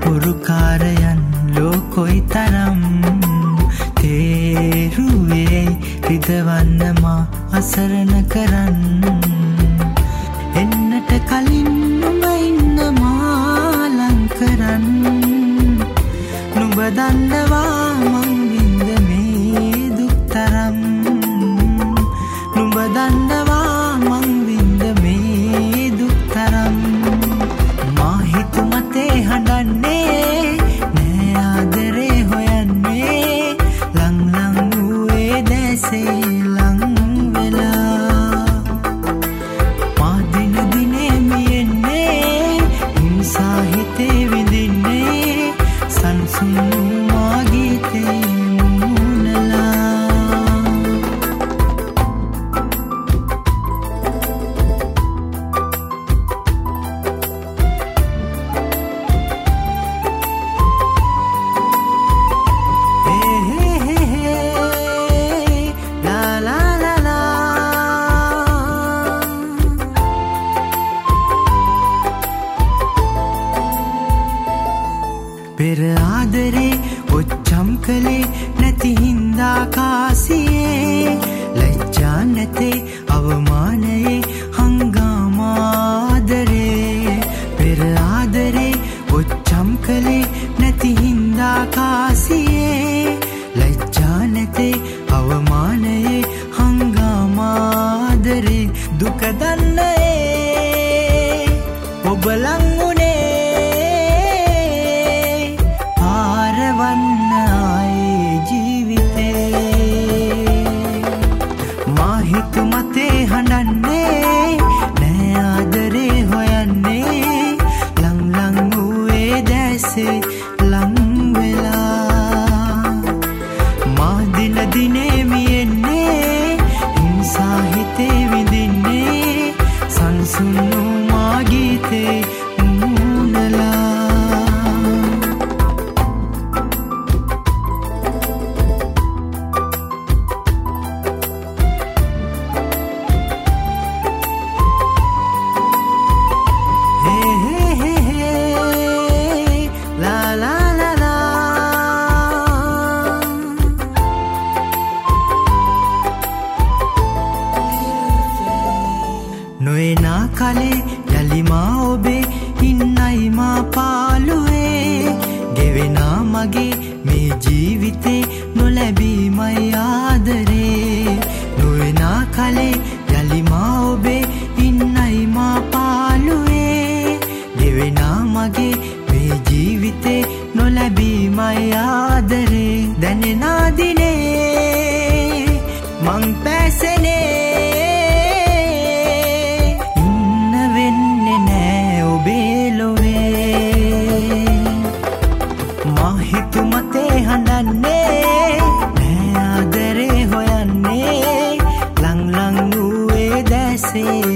පුරුකාරයන් ලෝකොයි තරම් තේරුවේ රිදවන්න මා අසරණ කරන්න එන්නට කලින් නුඹ ඉන්න මා ලං කරන්න නුඹ දන්නවා මං විඳ මේ දුක් තරම් නුඹ දන්නවා මං විඳ මේ දුක් තරම් මා හිතු මතේ හඬන්නේ නෑ ආදරේ හොයන්නේ ලං ලං වූයේ දැසේ ලං වෙලා මා දින දිනේ මියෙන්නේ හිංසා හිතේ විඳින්නේ සංසුන් මා ගීතේ පෙර ආදරේ ඔච්චම් කලේ නැති හින්දා කාසියේ ලැජ්ජා නැතේ අවමානයේ හංගාමාදරේ පෙර ආදරේ ඔච්චම් කලේ නැති හින්දා කාසියේ ලැජ්ජා නැතේ අවමානයේ හංගාමාදරේ දුක දන්නේ ඔබ ලං වුණේ මතේ හඬන්නේ නෑ ආදරේ හොයන්නේ ලං ලං වූයේ දැසේ ලං වෙලා මා දින දිනේ මියෙන්නේ හිංසා හිතේ විඳින්නේ සංසුන් මා ගීතේ මුනලා නොයනා කලේ යලිමා ඔබේ ඉන්නයි මා පාළුවේ ගෙවෙනා මගේ මේ ජීවිතේ නොලැබීමයි ආදරේ නොයනා කලේ යලිමා ඔබේ ඉන්නයි මා පාළුවේ ගෙවෙනා මගේ මේ ජීවිතේ නොලැබීමයි ආදරේ දැනෙනා දිනේ මං පැසෙනේ මතේ හඬන්නේ නෑ ආදරේ හොයන්නේ ලං ලං වූයේ දැසේ